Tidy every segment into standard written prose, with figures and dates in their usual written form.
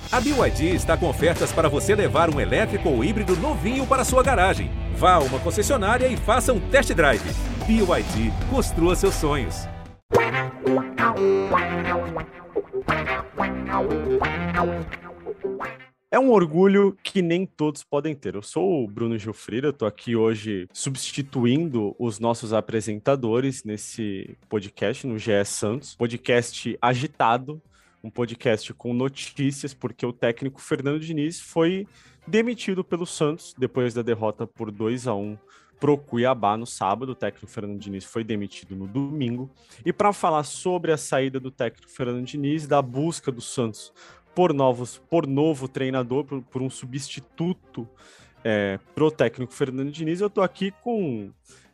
A BYD está com ofertas para você levar um elétrico ou híbrido novinho para sua garagem. Vá a uma concessionária e faça um test drive. BYD, construa seus sonhos. É um orgulho que nem todos podem ter. Eu sou o Bruno Gilfrida, estou aqui hoje substituindo os nossos apresentadores nesse podcast, no GE Santos. Podcast agitado, um podcast com notícias, porque o técnico Fernando Diniz foi demitido pelo Santos depois da derrota por 2-1 pro Cuiabá no sábado. O técnico Fernando Diniz foi demitido no domingo. E para falar sobre a saída do técnico Fernando Diniz, da busca do Santos por novo treinador, por um substituto pro técnico Fernando Diniz, eu estou aqui com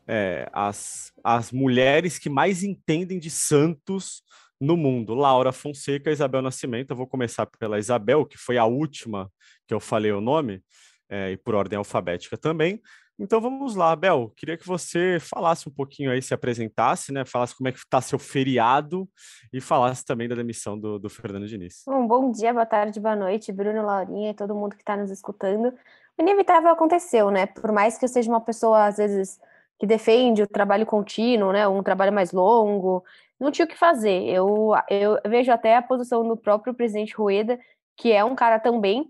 as mulheres que mais entendem de Santos no mundo, Laura Fonseca e Isabel Nascimento. Eu vou começar pela Isabel, que foi a última que eu falei o nome, e por ordem alfabética também. Então vamos lá, Abel, queria que você falasse um pouquinho aí, se apresentasse, né? Falasse como é que está seu feriado e falasse também da demissão do Fernando Diniz. Bom dia, boa tarde, boa noite, Bruno, Laurinha e todo mundo que está nos escutando. O inevitável aconteceu, né? Por mais que eu seja uma pessoa, às vezes, que defende o trabalho contínuo, né? Um trabalho mais longo, não tinha o que fazer. Eu vejo até a posição do próprio presidente Rueda, que é um cara também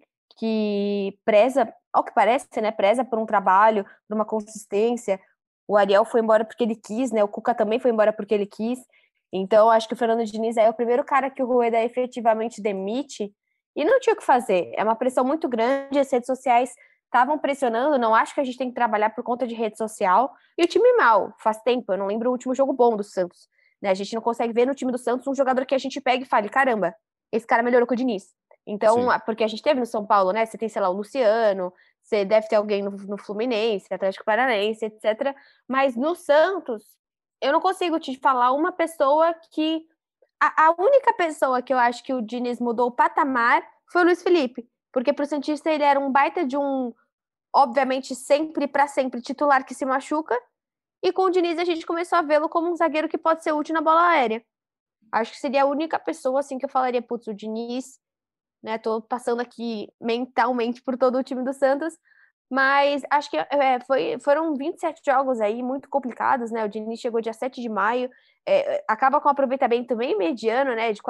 que preza, ao que parece, né, preza por um trabalho, por uma consistência. O Ariel foi embora porque ele quis, né? O Cuca também foi embora porque ele quis. Então, acho que o Fernando Diniz é o primeiro cara que o Rueda efetivamente demite e não tinha o que fazer. É uma pressão muito grande, as redes sociais estavam pressionando, não acho que a gente tem que trabalhar por conta de rede social. E o time mal, faz tempo, eu não lembro o último jogo bom do Santos. Né? A gente não consegue ver no time do Santos um jogador que a gente pega e fale, caramba, esse cara melhorou com o Diniz. Então, sim, porque a gente teve no São Paulo, né? Você tem, sei lá, o Luciano, você deve ter alguém no Fluminense, Atlético Paranaense, etc. Mas no Santos, eu não consigo te falar uma pessoa que... A única pessoa que eu acho que o Diniz mudou o patamar foi o Luiz Felipe. Porque pro Santista ele era um baita de um, obviamente, sempre para sempre titular que se machuca. E com o Diniz a gente começou a vê-lo como um zagueiro que pode ser útil na bola aérea. Acho que seria a única pessoa assim que eu falaria, putz, o Diniz... Né, tô passando aqui mentalmente por todo o time do Santos, mas acho que foram 27 jogos aí muito complicados, né? O Diniz chegou dia 7 de maio, acaba com um aproveitamento bem mediano, né, de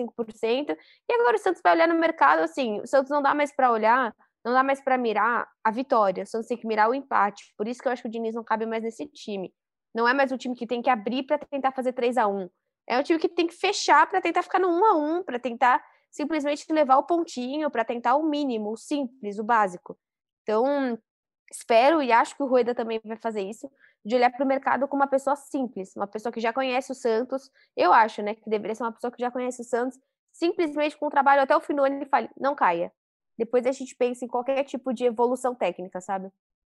45%, e agora o Santos vai olhar no mercado, assim, o Santos não dá mais para olhar, não dá mais para mirar a vitória, o Santos tem que mirar o empate, por isso que eu acho que o Diniz não cabe mais nesse time. Não é mais um time que tem que abrir para tentar fazer 3-1, é um time que tem que fechar para tentar ficar no 1-1, para tentar simplesmente levar o pontinho para tentar o mínimo, o simples, o básico. Então, espero e acho que o Rueda também vai fazer isso, de olhar para o mercado como uma pessoa simples, uma pessoa que já conhece o Santos. Eu acho, né, que deveria ser uma pessoa que já conhece o Santos, simplesmente com o trabalho até o fim do ano ele fala, não caia. Depois a gente pensa em qualquer tipo de evolução técnica, sabe?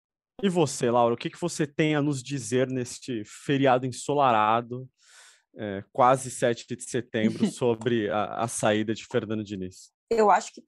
E você, Laura, o que você tem a nos dizer neste feriado ensolarado, quase 7 de setembro, sobre a saída de Fernando Diniz? Eu acho que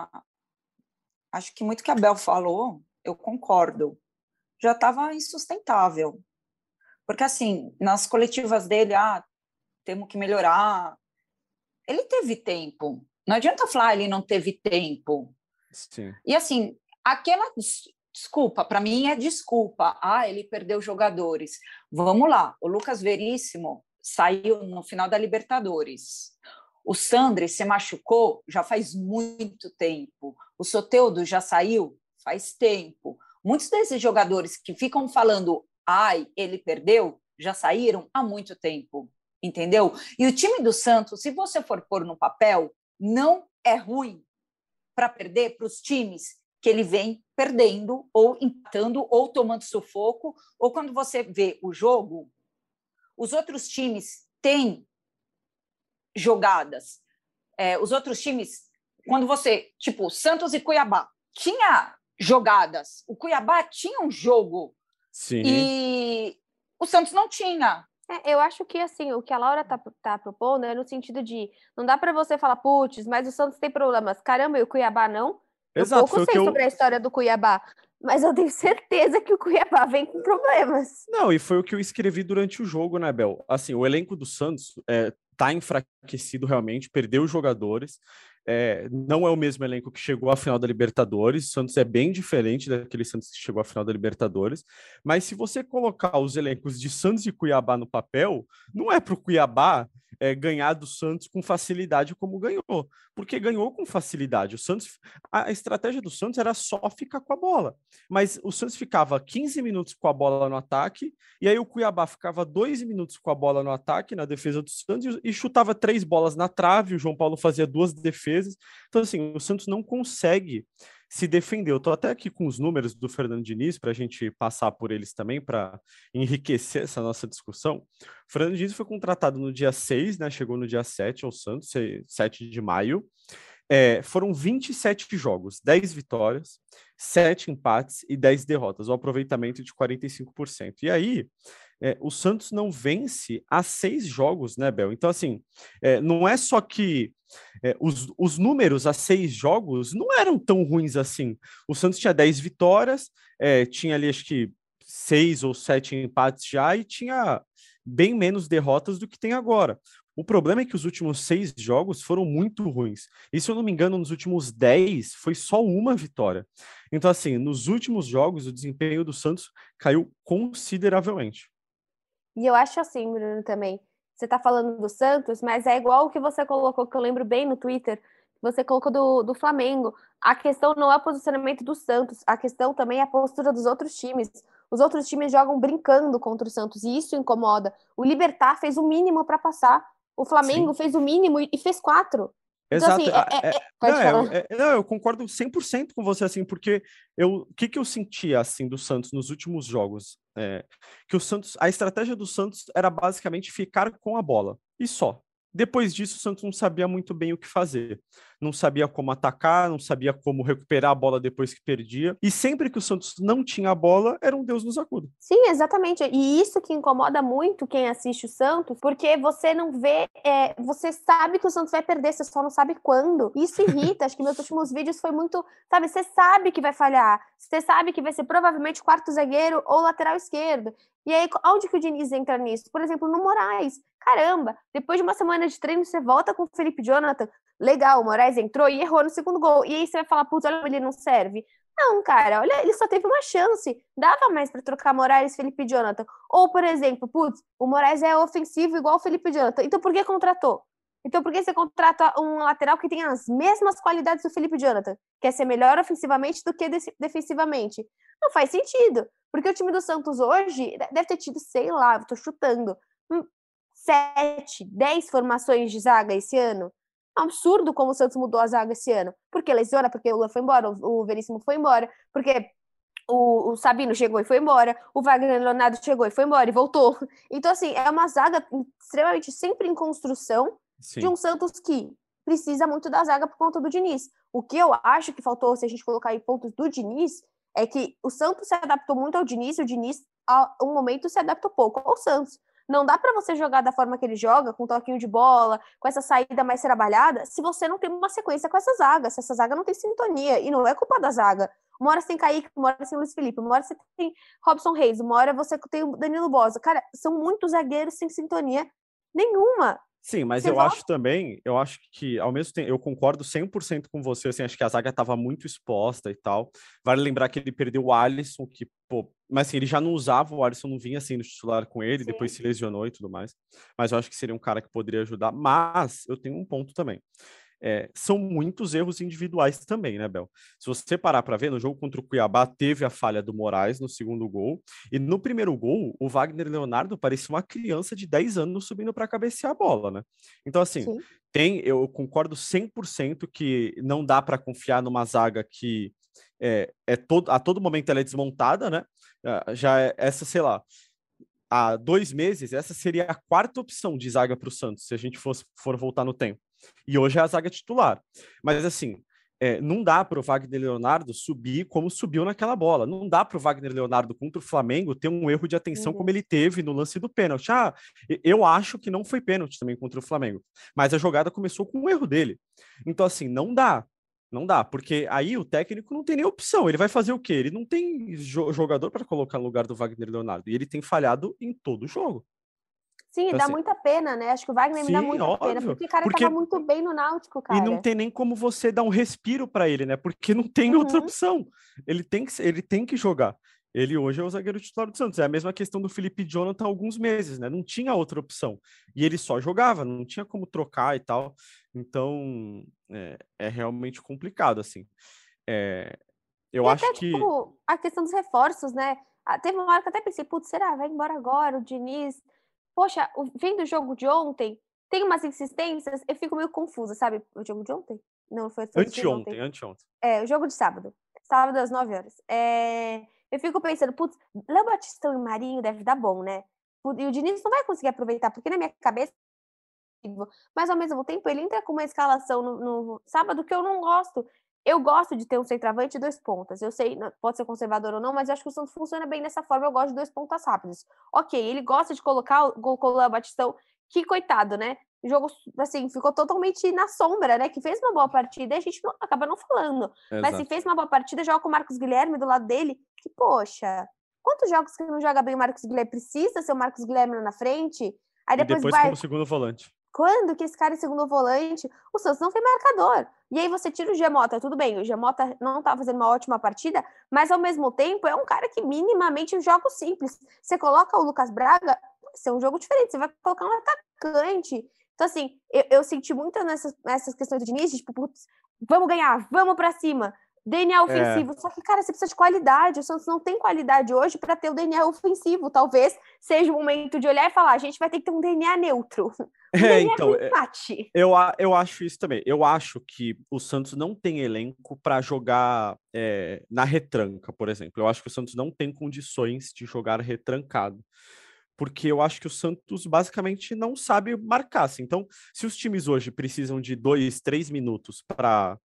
acho que muito que a Bel falou, eu concordo. Já estava insustentável. Porque, assim, nas coletivas dele, temos que melhorar. Ele teve tempo. Não adianta falar, ele não teve tempo. Sim. E, assim, aquela desculpa, para mim é desculpa. Ele perdeu jogadores. Vamos lá, o Lucas Veríssimo saiu no final da Libertadores. O Sandri se machucou já faz muito tempo. O Soteldo já saiu faz tempo. Muitos desses jogadores que ficam falando ele perdeu, já saíram há muito tempo, entendeu? E o time do Santos, se você for pôr no papel, não é ruim para perder para os times que ele vem perdendo, ou empatando, ou tomando sufoco, ou quando você vê o jogo, os outros times têm jogadas. Os outros times, quando você, tipo, Santos e Cuiabá, tinha jogadas. O Cuiabá tinha um jogo. Sim. E o Santos não tinha. Eu acho que, assim, o que a Laura tá propondo é no sentido de não dá para você falar, putz, mas o Santos tem problemas. Caramba, e o Cuiabá não? Exato, eu pouco sei sobre a história do Cuiabá, mas eu tenho certeza que o Cuiabá vem com problemas. Não, e foi o que eu escrevi durante o jogo, né, Bel? Assim, o elenco do Santos tá enfraquecido realmente, perdeu os jogadores. não é o mesmo elenco que chegou à final da Libertadores. O Santos é bem diferente daquele Santos que chegou à final da Libertadores. Mas se você colocar os elencos de Santos e Cuiabá no papel, não é para o Cuiabá ganhar do Santos com facilidade como ganhou, porque ganhou com facilidade. O Santos, a estratégia do Santos era só ficar com a bola, mas o Santos ficava 15 minutos com a bola no ataque, e aí o Cuiabá ficava 2 minutos com a bola no ataque, na defesa do Santos, e chutava 3 bolas na trave, o João Paulo fazia 2 defesas. Então, assim, o Santos não consegue se defender. Eu estou até aqui com os números do Fernando Diniz para a gente passar por eles também, para enriquecer essa nossa discussão. O Fernando Diniz foi contratado no dia 6, né? Chegou no dia 7 ao Santos, 7 de maio. Foram 27 jogos, 10 vitórias, 7 empates e 10 derrotas, um aproveitamento de 45%. E aí, o Santos não vence há 6 jogos, né, Bel? Então, assim, não é só que os números a 6 jogos não eram tão ruins assim. O Santos tinha 10 vitórias, tinha ali acho que 6 ou 7 empates já e tinha bem menos derrotas do que tem agora. O problema é que os últimos 6 jogos foram muito ruins. E se eu não me engano, nos últimos 10 foi só uma vitória. Então, assim, nos últimos jogos, o desempenho do Santos caiu consideravelmente. E eu acho assim, Bruno, também. Você tá falando do Santos, mas é igual o que você colocou, que eu lembro bem no Twitter, você colocou do Flamengo. A questão não é o posicionamento do Santos, a questão também é a postura dos outros times. Os outros times jogam brincando contra o Santos, e isso incomoda. O Libertad fez o mínimo para passar. O Flamengo fez o mínimo e fez 4. Então, Exato. assim, pode falar. Não, eu concordo 100% com você, assim, porque o que eu sentia, assim, do Santos nos últimos jogos? Que o Santos, a estratégia do Santos era basicamente ficar com a bola, e só. Depois disso, o Santos não sabia muito bem o que fazer. Não sabia como atacar, não sabia como recuperar a bola depois que perdia. E sempre que o Santos não tinha a bola, era um Deus nos acuda. Sim, exatamente. E isso que incomoda muito quem assiste o Santos, porque você não vê, você sabe que o Santos vai perder, você só não sabe quando. Isso irrita. Acho que meus últimos vídeos foi muito, sabe, você sabe que vai falhar, você sabe que vai ser provavelmente quarto zagueiro ou lateral esquerdo. E aí, onde que o Diniz entra nisso? Por exemplo, no Moraes. Caramba, depois de uma semana de treino, você volta com o Felipe Jonathan. Legal, o Moraes entrou e errou no segundo gol. E aí você vai falar, putz, olha, ele não serve. Não, cara, olha, ele só teve uma chance. Dava mais para trocar Moraes e Felipe Jonathan. Ou, por exemplo, putz, o Moraes é ofensivo igual o Felipe Jonathan. Então por que contratou? Então por que você contrata um lateral que tem as mesmas qualidades do Felipe Jonathan? Quer ser melhor ofensivamente do que defensivamente? Não faz sentido. Porque o time do Santos hoje deve ter tido, sei lá, eu tô chutando, 7, 10 formações de zaga esse ano. É um absurdo como o Santos mudou a zaga esse ano. Porque lesiona, porque o Lula foi embora, o Veríssimo foi embora, porque o Sabino chegou e foi embora, o Wagner Leonardo chegou e foi embora e voltou. Então, assim, é uma zaga extremamente sempre em construção. Sim. De um Santos que precisa muito da zaga por conta do Diniz. O que eu acho que faltou, se a gente colocar aí pontos do Diniz, é que o Santos se adaptou muito ao Diniz e o Diniz, a um momento, se adaptou pouco ao Santos. Não dá para você jogar da forma que ele joga, com um toquinho de bola, com essa saída mais trabalhada, se você não tem uma sequência com essa zaga, se essa zaga não tem sintonia. E não é culpa da zaga. Uma hora você tem Kaique, uma hora você tem Luiz Felipe, uma hora você tem Robson Reis, uma hora você tem o Danilo Bosa. Cara, são muitos zagueiros sem sintonia nenhuma. Sim, mas eu acho que, ao mesmo tempo, eu concordo 100% com você, assim, acho que a zaga estava muito exposta e tal. Vale lembrar que ele perdeu o Alisson, que, pô, mas assim, ele já não usava, o Alisson não vinha assim no titular com ele, sim. Depois se lesionou e tudo mais. Mas eu acho que seria um cara que poderia ajudar. Mas eu tenho um ponto também. São muitos erros individuais também, né, Bel? Se você parar para ver, no jogo contra o Cuiabá teve a falha do Moraes no segundo gol, e no primeiro gol, o Wagner Leonardo parecia uma criança de 10 anos subindo para cabecear a bola, né? Então, assim, eu concordo 100% que não dá para confiar numa zaga que a todo momento ela é desmontada, né? Essa, sei lá, há 2 meses, essa seria a 4ª opção de zaga para o Santos, se a gente for voltar no tempo. E hoje é a zaga titular. Mas, assim, não dá para o Wagner Leonardo subir como subiu naquela bola. Não dá para o Wagner Leonardo contra o Flamengo ter um erro de atenção como ele teve no lance do pênalti. Eu acho que não foi pênalti também contra o Flamengo. Mas a jogada começou com um erro dele. Então, assim, não dá. Não dá, porque aí o técnico não tem nem opção. Ele vai fazer o quê? Ele não tem jogador para colocar no lugar do Wagner Leonardo. E ele tem falhado em todo o jogo. Sim, Então, dá assim, muita pena, né? Acho que o Wagner me dá sim, muita pena, óbvio. porque o cara Porque tava muito bem no Náutico, e não cara. tem nem como você dar um respiro para ele, né? Porque não tem outra Uhum. opção. Ele tem que jogar. Ele hoje é o zagueiro titular do Santos. É a mesma questão do Felipe Jonathan há alguns meses, né? Não tinha outra opção. E ele só jogava, não tinha como trocar e tal. Então, é realmente complicado, assim. É, eu E acho até, que tipo, a questão dos reforços, né? Teve uma hora que eu até pensei, putz, será? Vai embora agora, o Diniz. Poxa, vendo o jogo de ontem, tem umas insistências, eu fico meio confusa, sabe? O jogo de ontem? Não, foi esse de ontem. anteontem. O jogo de sábado. Sábado às 9 horas. Eu fico pensando, putz, Léo Batistão e Marinho deve dar bom, né? E o Diniz não vai conseguir aproveitar, porque na minha cabeça, mas ao mesmo tempo ele entra com uma escalação no sábado que eu não gosto. Eu gosto de ter um centroavante e 2 pontas. Eu sei, pode ser conservador ou não, mas eu acho que o Santos funciona bem dessa forma. Eu gosto de 2 pontas rápidos. Ok, ele gosta de colocar o Léo Batistão, que coitado, né? O jogo, assim, ficou totalmente na sombra, né? Que fez uma boa partida e a gente acaba não falando. Mas se Exato. fez uma boa partida, joga com o Marcos Guilherme do lado dele, que, poxa, quantos jogos que não joga bem o Marcos Guilherme? Precisa ser o Marcos Guilherme lá na frente? Aí E depois depois vai. como segundo volante. Quando que esse cara é segundo volante? O Santos não tem marcador. E aí você tira o Gemota, tudo bem, o Gemota não tá fazendo uma ótima partida, mas ao mesmo tempo é um cara que minimamente joga simples. Você coloca o Lucas Braga, vai ser um jogo diferente, você vai colocar um atacante. Então, assim, eu senti muito nessas questões do Diniz, tipo, putz, vamos ganhar, vamos pra cima. DNA ofensivo. Só que, cara, você precisa de qualidade. O Santos não tem qualidade hoje para ter o DNA ofensivo. Talvez seja o momento de olhar e falar: a gente vai ter que ter um DNA neutro. Um DNA Então, com empate. eu acho isso também. Eu acho que o Santos não tem elenco para jogar na retranca, por exemplo. Eu acho que o Santos não tem condições de jogar retrancado. Porque eu acho que o Santos basicamente não sabe marcar. Assim. Então, se os times hoje precisam de 2, 3 minutos para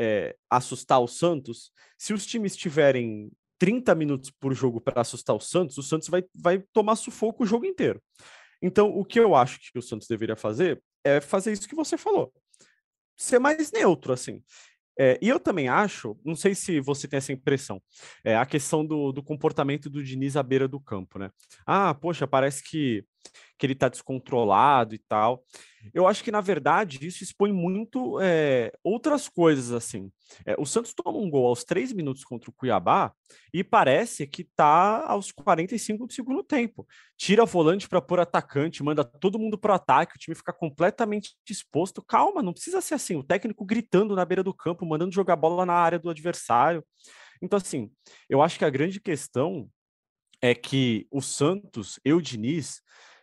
assustar o Santos, se os times tiverem 30 minutos por jogo para assustar o Santos vai tomar sufoco o jogo inteiro. Então, o que eu acho que o Santos deveria fazer é fazer isso que você falou. Ser mais neutro, assim. E eu também acho, não sei se você tem essa impressão, a questão do comportamento do Diniz à beira do campo, né? Ah, poxa, parece que ele tá descontrolado e tal. Eu acho que, na verdade, isso expõe muito outras coisas, assim. O Santos toma um gol aos 3 minutos contra o Cuiabá e parece que tá aos 45 do segundo tempo. Tira o volante para pôr atacante, manda todo mundo pro ataque, o time fica completamente exposto. Calma, não precisa ser assim. O técnico gritando na beira do campo, mandando jogar bola na área do adversário. Então, assim, eu acho que a grande questão é que o Santos e o Diniz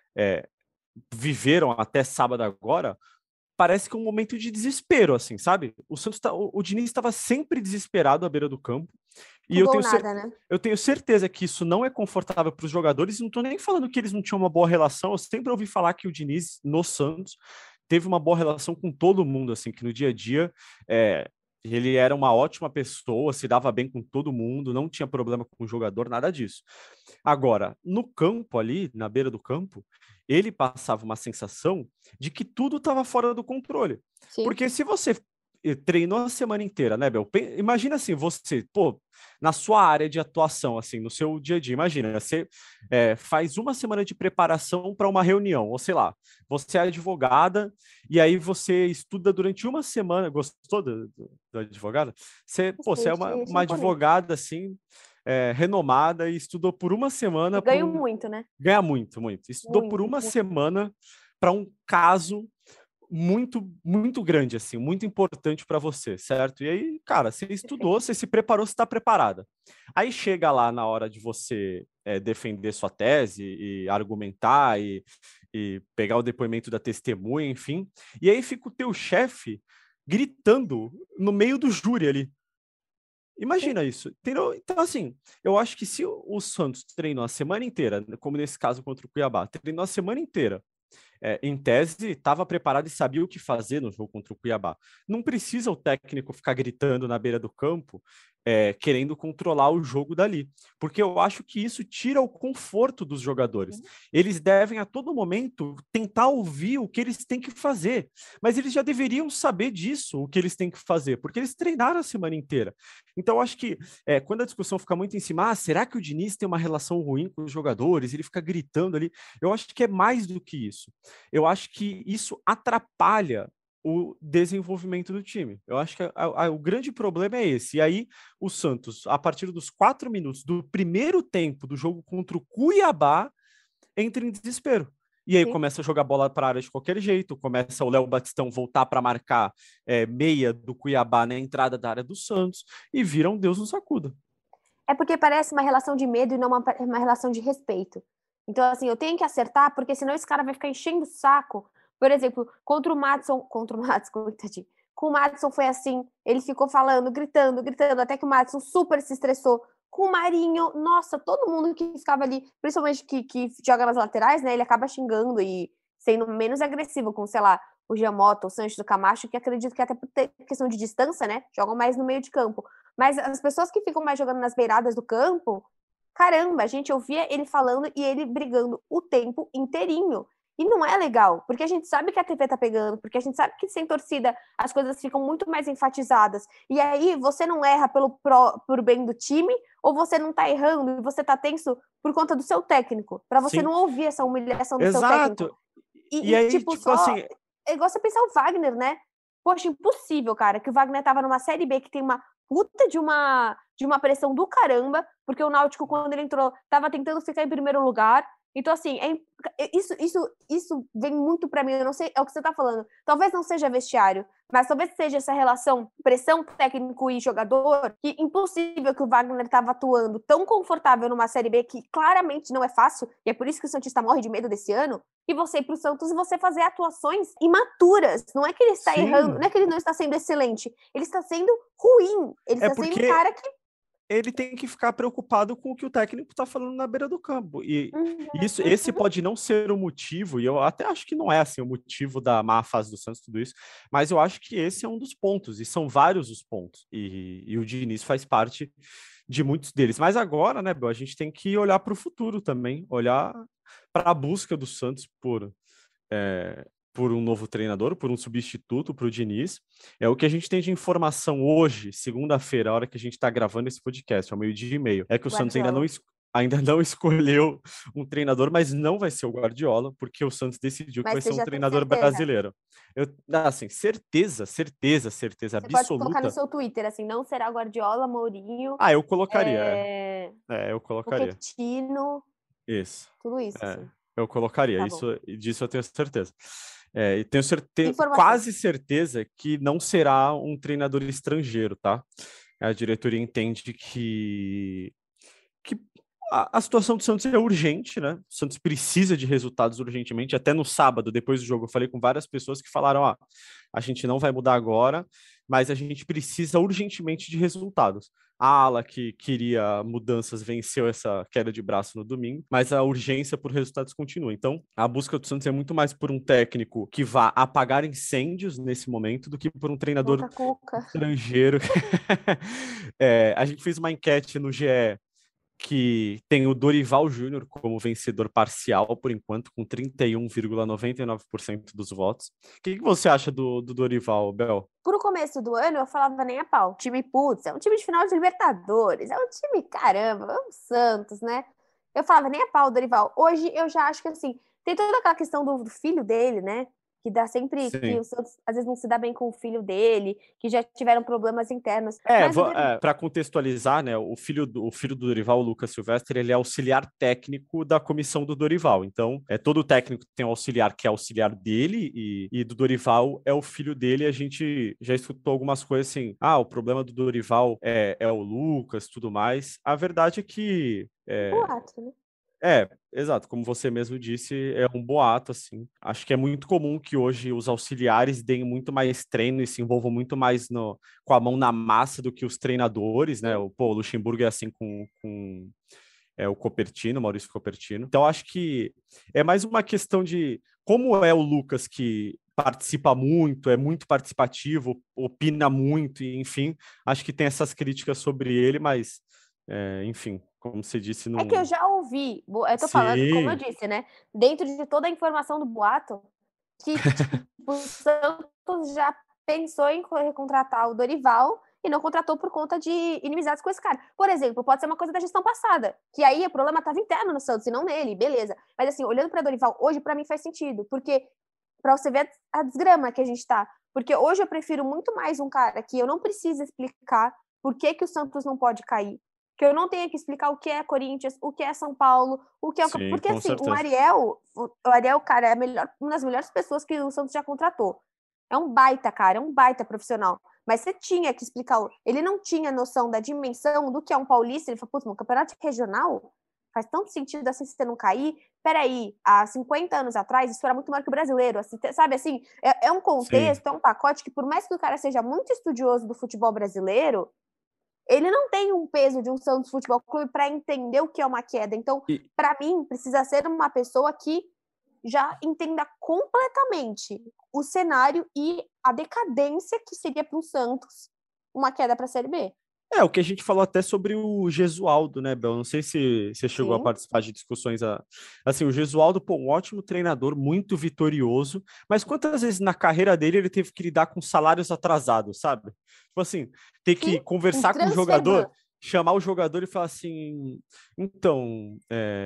viveram até sábado agora, parece que é um momento de desespero, assim, sabe? O Santos o Diniz estava sempre desesperado à beira do campo. E Gol nada, né? eu tenho certeza que isso não é confortável para os jogadores. Não estou nem falando que eles não tinham uma boa relação. Eu sempre ouvi falar que o Diniz, no Santos, teve uma boa relação com todo mundo, assim, que no dia a dia ele era uma ótima pessoa, se dava bem com todo mundo, não tinha problema com o jogador, nada disso. Agora, no campo ali, na beira do campo, ele passava uma sensação de que tudo estava fora do controle. Sim. Porque se você treinou a semana inteira, né, Bel? Imagina assim, você, pô, na sua área de atuação, assim, no seu dia a dia, imagina, você faz uma semana de preparação para uma reunião, ou sei lá, você é advogada e aí você estuda durante uma semana, gostou do advogada? Você é uma advogada, assim, renomada e estudou por uma semana. Ganho muito, né? Ganha muito, muito. Estudou muito, por uma muito. semana para um caso muito, muito grande, assim, muito importante para você, certo? E aí, cara, você estudou, você se preparou, você está preparada. Aí chega lá na hora de você defender sua tese e argumentar e pegar o depoimento da testemunha, enfim. E aí fica o teu chefe gritando no meio do júri ali. Imagina isso. Entendeu? Então, assim, eu acho que se o Santos treinou a semana inteira, como nesse caso contra o Cuiabá, treinou a semana inteira, em tese, estava preparado e sabia o que fazer no jogo contra o Cuiabá. Não precisa o técnico ficar gritando na beira do campo, querendo controlar o jogo dali, porque eu acho que isso tira o conforto dos jogadores. Eles devem, a todo momento, tentar ouvir o que eles têm que fazer, mas eles já deveriam saber disso, o que eles têm que fazer, porque eles treinaram a semana inteira. Então, eu acho que quando a discussão fica muito em cima, será que o Diniz tem uma relação ruim com os jogadores? Ele fica gritando ali. Eu acho que é mais do que isso. Eu acho que isso atrapalha o desenvolvimento do time. Eu acho que o grande problema é esse. E aí, o Santos, a partir dos 4 minutos do primeiro tempo do jogo contra o Cuiabá, entra em desespero. E aí começa a jogar bola para a área de qualquer jeito, começa o Léo Batistão voltar para marcar meia do Cuiabá na entrada da área do Santos, e vira um Deus nos acuda. É porque parece uma relação de medo e não uma relação de respeito. Então, assim, eu tenho que acertar, porque senão esse cara vai ficar enchendo o saco. Por exemplo, contra o Madison, coitadinho. Com o Madison foi assim, ele ficou falando, gritando, até que o Madison super se estressou. Com o Marinho, nossa, todo mundo que ficava ali, principalmente que joga nas laterais, né, ele acaba xingando e sendo menos agressivo com, sei lá, o Giamotto, o Sanches, o Camacho, que acredito que até por ter questão de distância, né, jogam mais no meio de campo. Mas as pessoas que ficam mais jogando nas beiradas do campo, caramba, a gente ouvia ele falando e ele brigando o tempo inteirinho. E não é legal, porque a gente sabe que a TV tá pegando, porque a gente sabe que sem torcida as coisas ficam muito mais enfatizadas. E aí você não erra por bem do time, ou você não tá errando e você tá tenso por conta do seu técnico, para você não ouvir essa humilhação do seu técnico. E aí, tipo só, assim... é igual você pensar o Wagner, né? Poxa, impossível, cara, que o Wagner tava numa Série B que tem uma puta de uma pressão do caramba, porque o Náutico, quando ele entrou, tava tentando ficar em primeiro lugar. Então, assim, isso vem muito pra mim, eu não sei, é o que você tá falando. Talvez não seja vestiário, mas talvez seja essa relação pressão técnico e jogador, que impossível que o Wagner tava atuando tão confortável numa Série B, que claramente não é fácil, e é por isso que o Santista morre de medo desse ano, e você ir pro Santos e você fazer atuações imaturas. Não é que ele está errando, não é que ele não está sendo excelente, ele está sendo ruim. Ele está sendo um cara que ele tem que ficar preocupado com o que o técnico está falando na beira do campo. E esse pode não ser o motivo, e eu até acho que não é assim o motivo da má fase do Santos, tudo isso, mas eu acho que esse é um dos pontos, e são vários os pontos. E o Diniz faz parte de muitos deles. Mas agora, né, Bel, a gente tem que olhar para o futuro também, olhar para a busca do Santos por um novo treinador, por um substituto para o Diniz. É o que a gente tem de informação hoje, segunda-feira, a hora que a gente está gravando esse podcast, ao 12:30. É que o Santos ainda não escolheu um treinador, mas não vai ser o Guardiola, porque o Santos decidiu que vai ser um treinador brasileiro. Assim, certeza você absoluta. Pode colocar no seu Twitter, assim, não será Guardiola, Mourinho. Eu colocaria. Eu colocaria. Pochettino. Isso. Tudo isso, assim. Eu colocaria, Tá disso eu tenho certeza. E tenho quase certeza que não será um treinador estrangeiro, tá? A diretoria entende que a situação do Santos é urgente, né? O Santos precisa de resultados urgentemente. Até no sábado, depois do jogo, eu falei com várias pessoas que falaram: a gente não vai mudar agora, mas a gente precisa urgentemente de resultados. A ala que queria mudanças venceu essa queda de braço no domingo, mas a urgência por resultados continua. Então, a busca do Santos é muito mais por um técnico que vá apagar incêndios nesse momento do que por um treinador estrangeiro. A gente fez uma enquete no GE que tem o Dorival Júnior como vencedor parcial, por enquanto, com 31,99% dos votos. O que você acha do Dorival, Bel? Pro começo do ano, eu falava nem a pau. Time putz, é um time de final de Libertadores, é um time, caramba, é um Santos, né? Eu falava nem a pau, Dorival. Hoje, eu já acho que, assim, tem toda aquela questão do filho dele, né? Que dá sempre, que o Santos às vezes não se dá bem com o filho dele, que já tiveram problemas internos. Para contextualizar, né, o filho do Dorival, o Lucas Silvestre, ele é auxiliar técnico da comissão do Dorival. Então, todo técnico tem um auxiliar que é auxiliar dele, e do Dorival é o filho dele. A gente já escutou algumas coisas assim: o problema do Dorival é o Lucas, tudo mais. A verdade é que boato, né? Exato, como você mesmo disse, é um boato, assim. Acho que é muito comum que hoje os auxiliares deem muito mais treino e se envolvam muito mais com a mão na massa do que os treinadores, né? O Luxemburgo é assim com o Copertino, Maurício Copertino. Então, acho que é mais uma questão de como é o Lucas, que participa muito, é muito participativo, opina muito, e, enfim, acho que tem essas críticas sobre ele, mas, enfim, como você disse... Não... É que eu já ouvi, eu tô falando, como eu disse, né? Dentro de toda a informação do boato, que tipo, o Santos já pensou em contratar o Dorival e não contratou por conta de inimizades com esse cara. Por exemplo, pode ser uma coisa da gestão passada, que aí o problema estava interno no Santos e não nele, beleza. Mas assim, olhando para Dorival, hoje para mim faz sentido, porque para você ver a desgrama que a gente tá. Porque hoje eu prefiro muito mais um cara que eu não preciso explicar por que o Santos não pode cair, que eu não tenha que explicar o que é Corinthians, o que é São Paulo, o que é... Sim, porque assim, certeza. o Ariel, cara, é uma das melhores pessoas que o Santos já contratou. É um baita, cara, é um baita profissional. Mas você tinha que explicar. Ele não tinha noção da dimensão do que é um paulista. Ele falou, putz, um campeonato regional faz tanto sentido assim se você não cair. Peraí, há 50 anos atrás, isso era muito maior que o brasileiro. Assim, sabe assim, é um contexto, Sim. É um pacote que, por mais que o cara seja muito estudioso do futebol brasileiro, ele não tem um peso de um Santos Futebol Clube para entender o que é uma queda. Então, para mim, precisa ser uma pessoa que já entenda completamente o cenário e a decadência que seria para o Santos uma queda para a Série B. O que a gente falou até sobre o Gesualdo, né, Bel? Não sei se você chegou a participar de discussões. Assim, o Gesualdo, um ótimo treinador, muito vitorioso, mas quantas vezes na carreira dele ele teve que lidar com salários atrasados, sabe? Tipo assim, ter que conversar com o jogador, chamar o jogador e falar assim, então,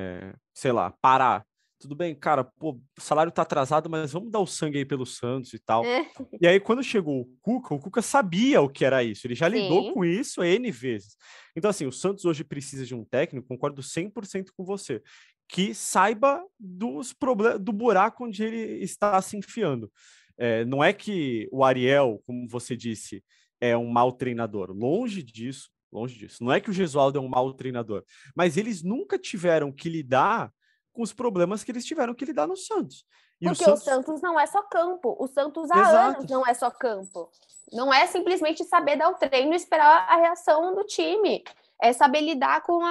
sei lá, parar. Tudo bem, cara, o salário tá atrasado, mas vamos dar o sangue aí pelo Santos e tal. E aí, quando chegou o Cuca sabia o que era isso. Ele já lidou com isso N vezes. Então, assim, o Santos hoje precisa de um técnico, concordo 100% com você, que saiba dos problemas, do buraco onde ele está se enfiando. Não é que o Ariel, como você disse, é um mau treinador. Longe disso. Não é que o Gesualdo é um mau treinador. Mas eles nunca tiveram que lidar com os problemas que eles tiveram que lidar no Santos. E porque o Santos não é só campo. O Santos há anos não é só campo. Não é simplesmente saber dar o treino e esperar a reação do time. É saber lidar com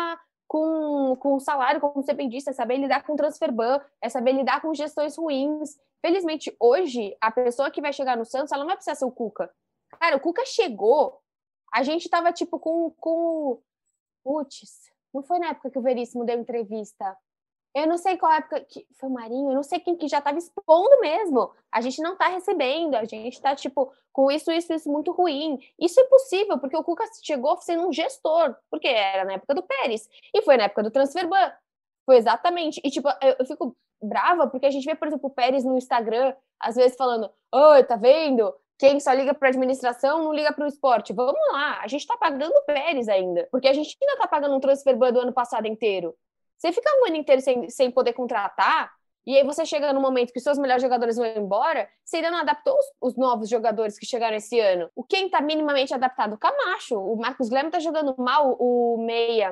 o salário, como você bem disse, é saber lidar com o transfer ban, é saber lidar com gestões ruins. Felizmente, hoje, a pessoa que vai chegar no Santos, ela não vai precisar ser o Cuca. Cara, o Cuca chegou, a gente tava tipo com... Putz, não foi na época que o Veríssimo deu entrevista... Eu não sei qual época que foi o Marinho, eu não sei quem que já estava expondo mesmo. A gente não está recebendo, a gente está, tipo, com isso muito ruim. Isso é possível, porque o Cuca chegou sendo um gestor, porque era na época do Pérez, e foi na época do transfer ban. Foi exatamente. E, tipo, eu fico brava, porque a gente vê, por exemplo, o Pérez no Instagram, às vezes falando, tá vendo? Quem só liga para a administração não liga para o esporte. Vamos lá, a gente está pagando o Pérez ainda, porque a gente ainda está pagando um transfer ban do ano passado inteiro. Você fica um ano inteiro sem poder contratar, e aí você chega no momento que os seus melhores jogadores vão embora, você ainda não adaptou os novos jogadores que chegaram esse ano. Quem tá minimamente adaptado? O Camacho. O Marcos Guilherme tá jogando mal, o Meia,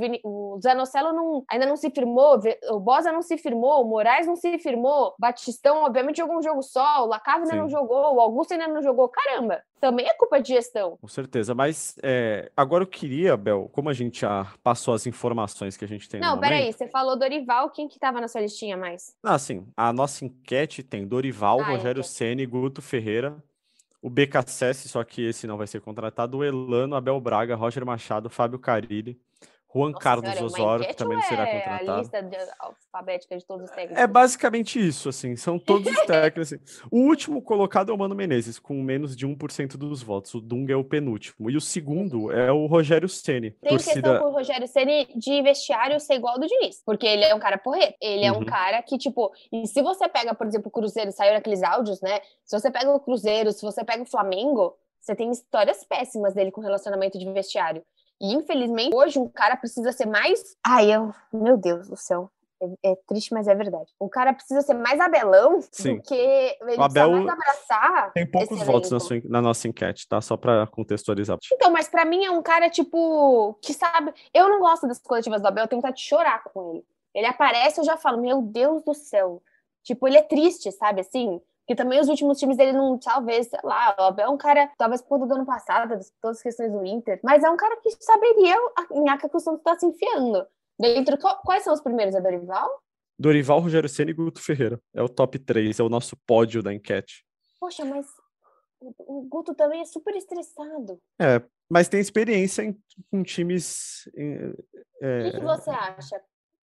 o Zanocelo ainda não se firmou, o Boza não se firmou, o Moraes não se firmou, Batistão, obviamente, jogou um jogo só, o Lacava ainda não jogou, o Augusto ainda não jogou. Caramba! Também é culpa de gestão. Com certeza, mas agora eu queria, Bel, como a gente já passou as informações que a gente tem no momento... Não, peraí, você falou Dorival, quem que tava na sua listinha mais? Sim, a nossa enquete tem Dorival, Rogério Ceni, Guto Ferreira, o BKSS, só que esse não vai ser contratado, o Elano, Abel Braga, Roger Machado, Fábio Carille, Juan Carlos Osório, que também não será contratado. A lista alfabética de todos os técnicos? É basicamente isso, assim, são todos os técnicos. Assim. O último colocado é o Mano Menezes, com menos de 1% dos votos. O Dunga é o penúltimo. E o segundo é o Rogério Ceni. Tem questão com o Rogério Ceni de vestiário ser igual ao do Diniz, porque ele é um cara porreta. Ele é um cara que, tipo... E se você pega, por exemplo, o Cruzeiro, saiu naqueles áudios, né? Se você pega o Cruzeiro, se você pega o Flamengo, você tem histórias péssimas dele com relacionamento de vestiário. E, infelizmente, hoje um cara precisa ser mais... Meu Deus do céu. É triste, mas é verdade. O cara precisa ser mais abelão do que ele o Abel precisa mais abraçar. Tem poucos votos na nossa enquete, tá? Só pra contextualizar. Então, mas pra mim é um cara, tipo, que sabe... Eu não gosto das coletivas do Abel, eu tenho vontade de chorar com ele. Ele aparece, eu já falo, meu Deus do céu. Tipo, ele é triste, sabe, assim... Porque também os últimos times dele não, talvez, sei lá, o Abel é um cara, talvez por conta do ano passado, todas as questões do Inter, mas é um cara que saberia a nhaca que o Santos tá se enfiando. Quais são os primeiros? É Dorival? Dorival, Rogério Ceni e Guto Ferreira. É o top 3, é o nosso pódio da enquete. Poxa, mas o Guto também é super estressado. Mas tem experiência com times... O que você acha?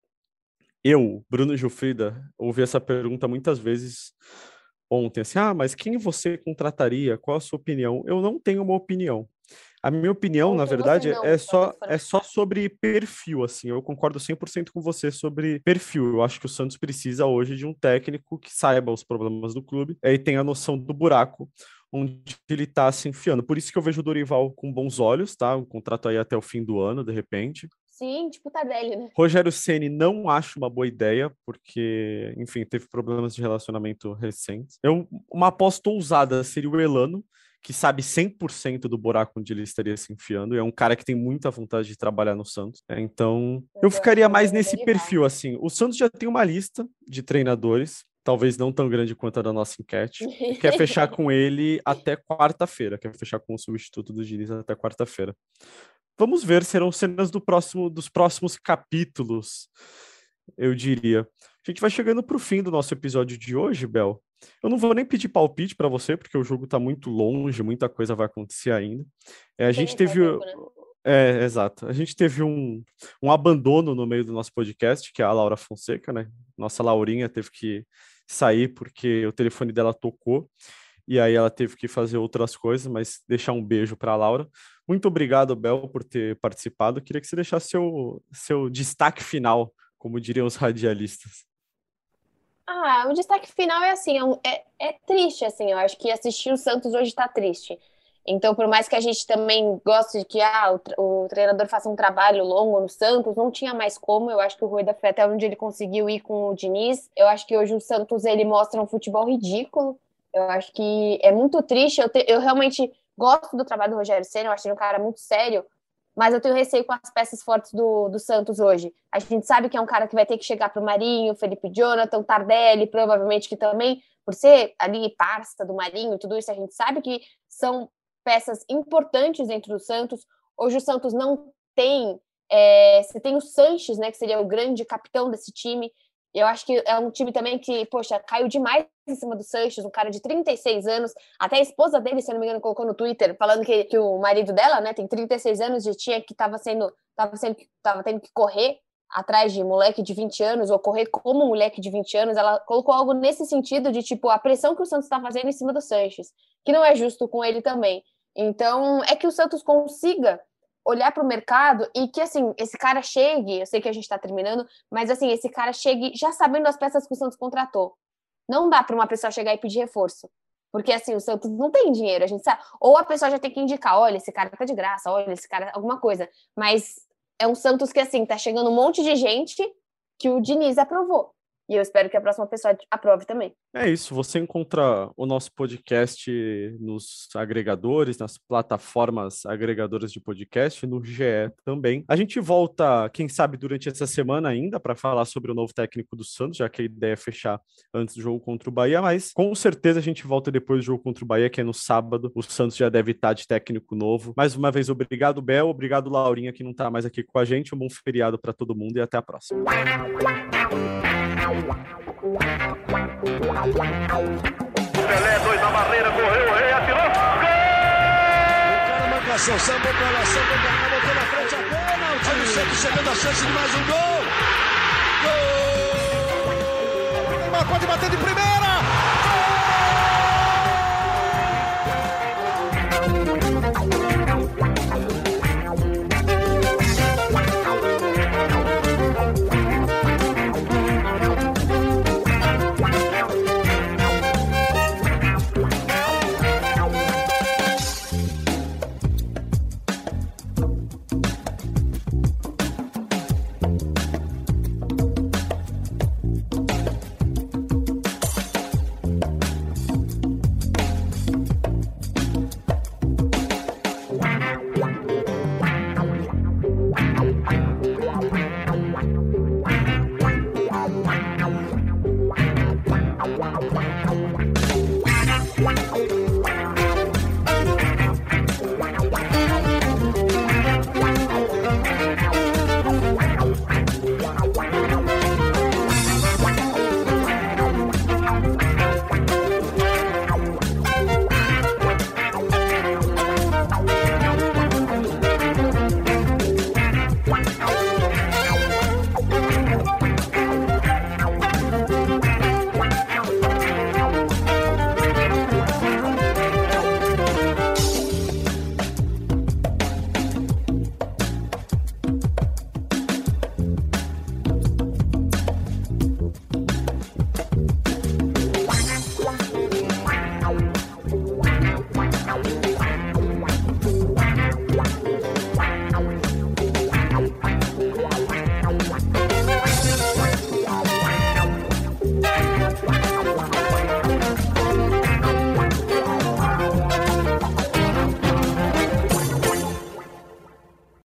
Eu, Bruno Gilfrida, ouvi essa pergunta muitas vezes ontem, assim, mas quem você contrataria? Qual a sua opinião? Eu não tenho uma opinião. A minha opinião, na verdade, é só sobre perfil, assim. Eu concordo 100% com você sobre perfil. Eu acho que o Santos precisa hoje de um técnico que saiba os problemas do clube e tenha a noção do buraco onde ele está se enfiando. Por isso que eu vejo o Dorival com bons olhos, tá? Um contrato aí até o fim do ano, de repente. Sim, tipo o Tardelli, né? Rogério Ceni não acho uma boa ideia, porque, enfim, teve problemas de relacionamento recentes. Uma aposta ousada seria o Elano, que sabe 100% do buraco onde ele estaria se enfiando, e é um cara que tem muita vontade de trabalhar no Santos. Então, eu ficaria mais nesse perfil, assim. O Santos já tem uma lista de treinadores, talvez não tão grande quanto a da nossa enquete, e quer fechar com ele até quarta-feira, quer fechar com o substituto do Diniz até quarta-feira. Vamos ver, serão cenas dos próximos capítulos, eu diria. A gente vai chegando para o fim do nosso episódio de hoje, Bel. Eu não vou nem pedir palpite para você, porque o jogo está muito longe, muita coisa vai acontecer ainda. A gente teve... exato. A gente teve um abandono no meio do nosso podcast, que é a Laura Fonseca, né? Nossa Laurinha teve que sair porque o telefone dela tocou, e aí ela teve que fazer outras coisas, mas deixar um beijo para a Laura. Muito obrigado, Bel, por ter participado. Queria que você deixasse seu destaque final, como diriam os radialistas. O destaque final é assim, é triste, assim, eu acho que assistir o Santos hoje tá triste. Então, por mais que a gente também goste de que o treinador faça um trabalho longo no Santos, não tinha mais como. Eu acho que o Rueda foi até onde ele conseguiu ir com o Diniz. Eu acho que hoje o Santos, ele mostra um futebol ridículo. Eu acho que é muito triste. Eu realmente gosto do trabalho do Rogério Ceni, eu acho ele um cara muito sério, mas eu tenho receio com as peças fortes do Santos hoje. A gente sabe que é um cara que vai ter que chegar para o Marinho, Felipe Jonathan, Tardelli, provavelmente que também, por ser ali parça do Marinho e tudo isso, a gente sabe que são peças importantes dentro do Santos. Hoje o Santos não tem... Você tem o Sanches, né, que seria o grande capitão desse time. Eu acho que é um time também que, poxa, caiu demais em cima do Sanches, um cara de 36 anos. Até a esposa dele, se eu não me engano, colocou no Twitter, falando que o marido dela, né, tem 36 anos e tava tendo que correr atrás de moleque de 20 anos, ou correr como moleque de 20 anos. Ela colocou algo nesse sentido de, tipo, a pressão que o Santos está fazendo em cima do Sanches, que não é justo com ele também. Então, é que o Santos consiga olhar para o mercado e que, assim, esse cara chegue, eu sei que a gente está terminando, mas, assim, esse cara chegue já sabendo as peças que o Santos contratou. Não dá para uma pessoa chegar e pedir reforço, porque, assim, o Santos não tem dinheiro, a gente sabe. Ou a pessoa já tem que indicar, olha, esse cara tá de graça, olha, esse cara, alguma coisa. Mas é um Santos que, assim, tá chegando um monte de gente que o Diniz aprovou. E eu espero que a próxima pessoa aprove também. É isso, você encontra o nosso podcast nos agregadores, nas plataformas agregadoras de podcast, no GE também. A gente volta, quem sabe, durante essa semana ainda para falar sobre o novo técnico do Santos, já que a ideia é fechar antes do jogo contra o Bahia, mas com certeza a gente volta depois do jogo contra o Bahia, que é no sábado. O Santos já deve estar de técnico novo. Mais uma vez, obrigado, Bel, obrigado, Laurinha, que não está mais aqui com a gente. Um bom feriado para todo mundo e até a próxima. Pelé, 2 na barreira, correu, o Rei atirou, gol! O cara marcação, sambou pra lá, botou na frente a pênalti. Olha o Santos chegando a chance de mais um gol! Gol! Neymar pode bater de primeira!